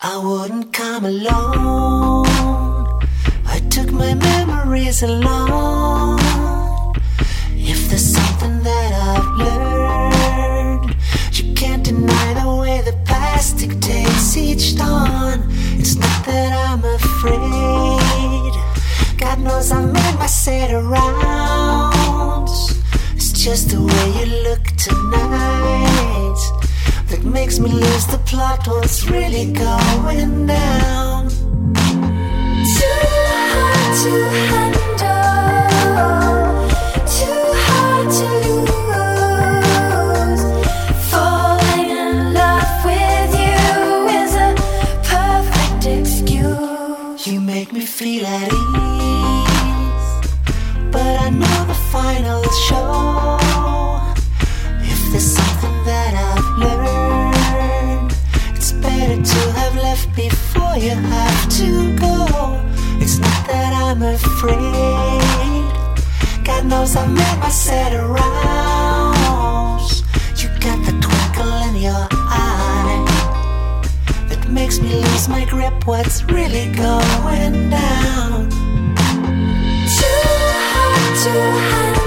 I wouldn't come alone. I took my memories along. If there's something that I've learned, you can't deny the way the past dictates each dawn. It's not that I'm afraid. God knows I've made my set of rounds. It's just the way you look tonight that makes me lose the plot. What's really going down? Too hard to handle, too hard to lose. Falling in love with you is a perfect excuse. You make me feel at ease, but I know the final show. If there's something that I've learned, it's better to have left before you have to go. It's not that I'm afraid. God knows I've made my set of rounds. You got the twinkle in your eye that makes me lose my grip. What's really going down? Too hard to handle.